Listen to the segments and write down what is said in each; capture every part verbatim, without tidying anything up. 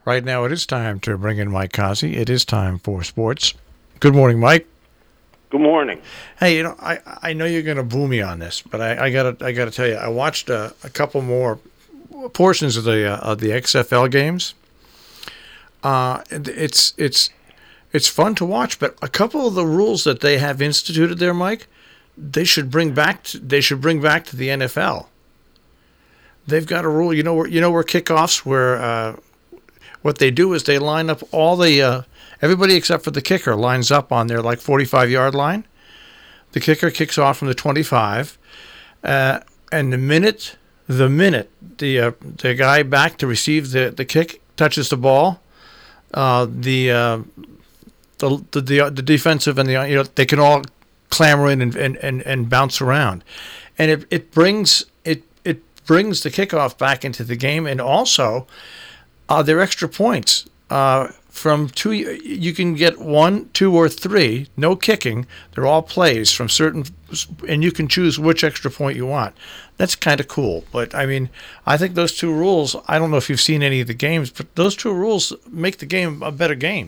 Right now, it is time to bring in Mike Kazi. It is time for sports. Good morning, Mike. Good morning. Hey, you know, I, I know you're going to boo me on this, but I, I gotta I gotta tell you, I watched uh, a couple more portions of the uh, of the X F L games. Uh, it's it's it's fun to watch, but a couple of the rules that they have instituted there, Mike, they should bring back. To, they should bring back to the N F L. They've got a rule. You know where you know where kickoffs where. Uh, What they do is they line up all the uh, everybody except for the kicker lines up on their like forty-five yard line. The kicker kicks off from the twenty-five, uh, and the minute the minute the uh, the guy back to receive the, the kick touches the ball, uh, the, uh, the the the the defensive and the you know they can all clamor in and, and, and, and bounce around, and it it brings it it brings the kickoff back into the game, and also. Uh, they're extra points. Uh, from two, you can get one, two, or three. No kicking. They're all plays from certain, and you can choose which extra point you want. That's kind of cool. But I mean, I think those two rules. I don't know if you've seen any of the games, but those two rules make the game a better game.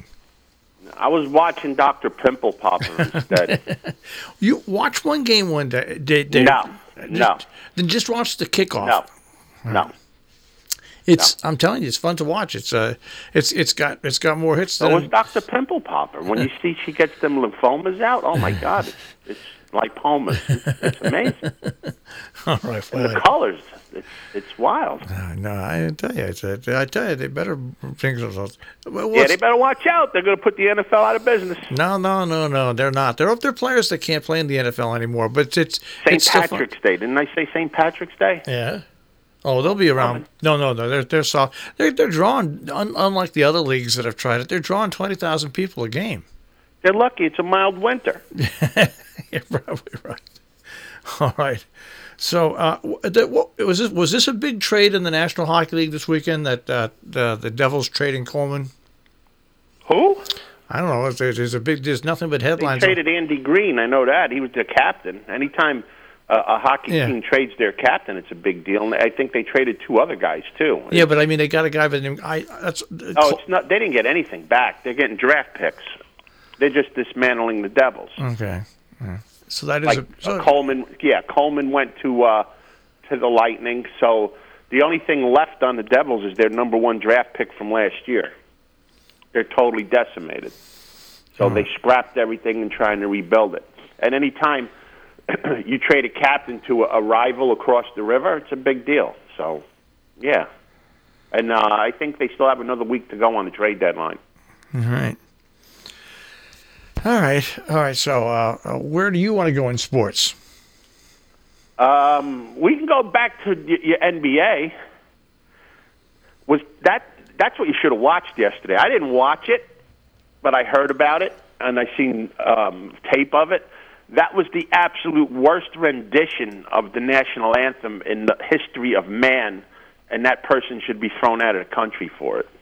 I was watching Doctor Pimple Popper instead. You watch one game one day. day, day no, just, no. Then just watch the kickoff. No, no. It's. No. I'm telling you, it's fun to watch. It's. Uh. It's. It's got. It's got more hits So than. was Doctor Pimple Popper. When you see she gets them lymphomas out, oh my God, it's, it's lipomas. It's, it's amazing. All right. And the colors, it's it's wild. No, no, I tell you, it's a, I tell you, they better bring results. Yeah, they better watch out. They're going to put the N F L out of business. No, no, no, no, they're not. They're they're players that can't play in the N F L anymore. But it's Saint it's Patrick's Day. Didn't I say Saint Patrick's Day? Yeah. Oh, they'll be around. No, no, no. They're they're soft. They're they're drawing. Un, unlike the other leagues that have tried it, they're drawing twenty thousand people a game. They're lucky. It's a mild winter. You're probably right. All right. So, uh, what, was this was this a big trade in the National Hockey League this weekend? That uh, the the Devils trading Coleman. Who? I don't know. There's, there's a big. There's nothing but headlines. They traded Andy Green. I know that he was the captain. Anytime. Uh, a hockey yeah. team trades their captain, it's a big deal. And I think they traded two other guys too. Yeah, but I mean, they got a guy by the name. I that's. Oh, it's not. They didn't get anything back. They're getting draft picks. They're just dismantling the Devils. Okay, yeah. So that is like a, so, uh, Coleman. Yeah, Coleman went to uh, to the Lightning. So the only thing left on the Devils is their number one draft pick from last year. They're totally decimated. So they scrapped everything and trying to rebuild it. And any time you trade a captain to a, a rival across the river, it's a big deal. So, yeah. And uh, I think they still have another week to go on the trade deadline. All right. All right. All right. So, uh, uh, where do you want to go in sports? Um, we can go back to y- your N B A. Was that that's what you should have watched yesterday. I didn't watch it, but I heard about it, and I seen um, tape of it. That was the absolute worst rendition of the national anthem in the history of man, and that person should be thrown out of the country for it.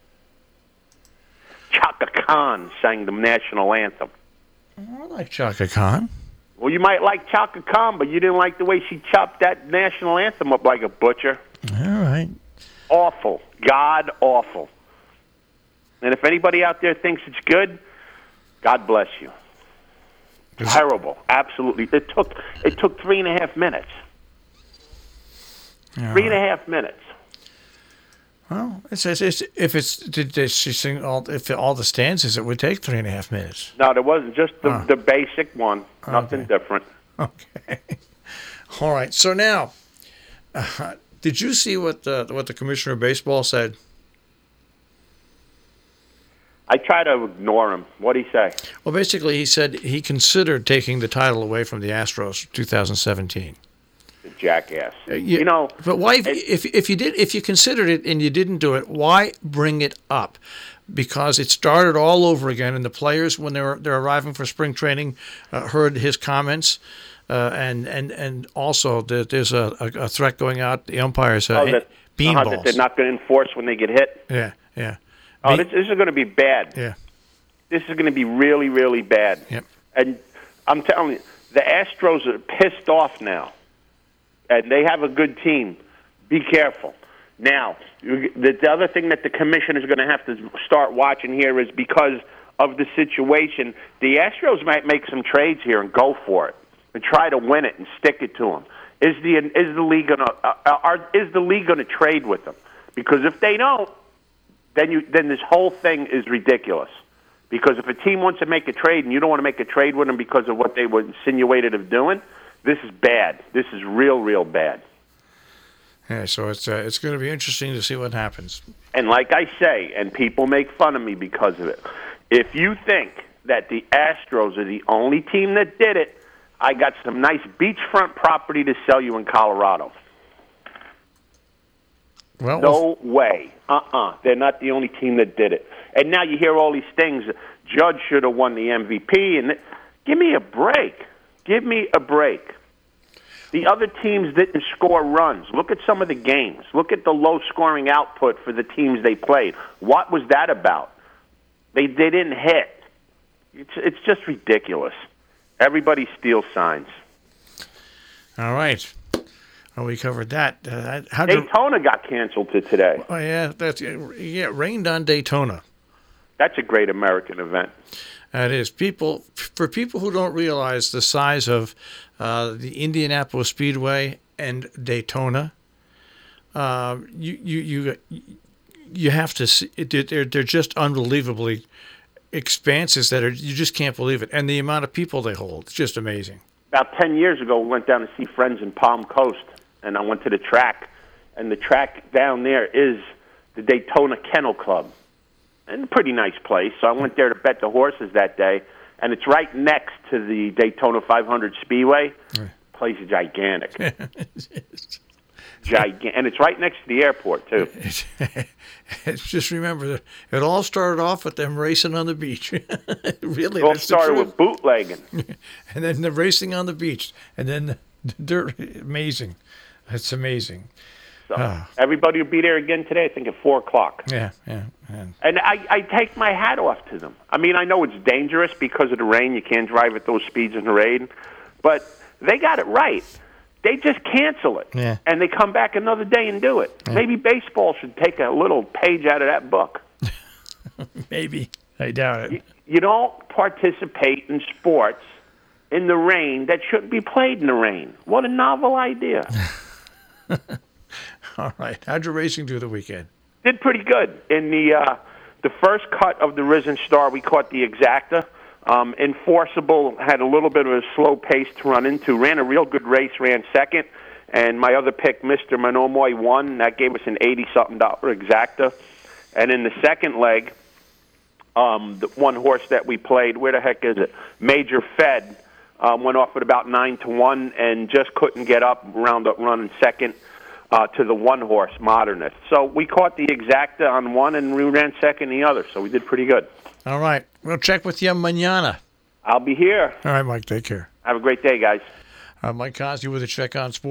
Chaka Khan sang the national anthem. I like Chaka Khan. Well, you might like Chaka Khan, but you didn't like the way she chopped that national anthem up like a butcher. All right. Awful. God awful. And if anybody out there thinks it's good, God bless you. Terrible, absolutely. It took it took three and a half minutes. All three and a right. half minutes. Well, it says it's, if it's did, did she sing all if all the stanzas, it would take three and a half minutes. No, there wasn't. Just the Oh. the basic one. Nothing Okay. different. Okay. All right. So now, uh, did you see what the what the commissioner of baseball said? I try to ignore him. What'd he say? Well, basically, he said he considered taking the title away from the Astros for two thousand seventeen. The jackass. You, you know, but why? If, it- if if you did, if you considered it and you didn't do it, why bring it up? Because it started all over again, and the players, when they're they're arriving for spring training, uh, heard his comments, uh, and and and also there, there's a, a, a threat going out. The umpires, uh, oh, that, bean uh, balls. that they're not going to enforce when they get hit. Yeah, yeah. Oh, Be- this, this is going to be bad. yeah. This is going to be really, really bad. Yep. And I'm telling you, the Astros are pissed off now, and they have a good team. Be careful. Now, the, the other thing that the commission is going to have to start watching here is because of the situation, the Astros might make some trades here and go for it and try to win it and stick it to them. Is the is the league going to uh, are is the league going to trade with them? Because if they don't, then you then this whole thing is ridiculous. Because if a team wants to make a trade and you don't want to make a trade with them because of what they were insinuated of doing, this is bad. This is real, real bad. Yeah, so it's uh, it's going to be interesting to see what happens. And like I say, and people make fun of me because of it, if you think that the Astros are the only team that did it, I got some nice beachfront property to sell you in Colorado. Well, no way. Uh-uh. They're not the only team that did it. And now you hear all these things. Judge should have won the M V P. And give me a break. Give me a break. The other teams didn't score runs. Look at some of the games. Look at the low-scoring output for the teams they played. What was that about? They, they didn't hit. It's, it's just ridiculous. Everybody steals signs. All right. Well, we covered that. Uh, how Daytona do... got canceled to today. Oh, yeah. That's, yeah, it rained on Daytona. That's a great American event. That is. People, for people who don't realize the size of uh, the Indianapolis Speedway and Daytona, uh, you, you, you, you have to see, they're, they're just unbelievably expanses that are, you just can't believe it. And the amount of people they hold, it's just amazing. About ten years ago, we went down to see friends in Palm Coast, and I went to the track, and the track down there is the Daytona Kennel Club. And a pretty nice place. So I went there to bet the horses that day, and it's right next to the Daytona five hundred Speedway. The place is gigantic. Gigantic. And it's right next to the airport, too. It's just remember that it all started off with them racing on the beach. Really, it all that's started with bootlegging. And then the racing on the beach. And then the dirt. Amazing. It's amazing. So oh. Everybody will be there again today, I think, at four o'clock. Yeah, yeah. yeah. And I, I take my hat off to them. I mean, I know it's dangerous because of the rain. You can't drive at those speeds in the rain. But they got it right. They just cancel it. Yeah. And they come back another day and do it. Yeah. Maybe baseball should take a little page out of that book. Maybe. I doubt it. You, you don't participate in sports in the rain that shouldn't be played in the rain. What a novel idea. All right. How'd your racing do the weekend? Did pretty good. In the uh, the first cut of the Risen Star, we caught the Exacta. Um, Enforceable had a little bit of a slow pace to run into. Ran a real good race, ran second. And my other pick, Mister Monomoy, won. That gave us an eighty-something dollar Exacta. And in the second leg, um, the one horse that we played, where the heck is it? Major Fed um, went off at about nine to one and just couldn't get up, round up running second. Uh, to the one horse, Modernist. So we caught the Exacta on one and we ran second the other, so we did pretty good. All right. We'll check with you mañana. I'll be here. All right, Mike. Take care. Have a great day, guys. Uh, Mike Cosby with a check on sports.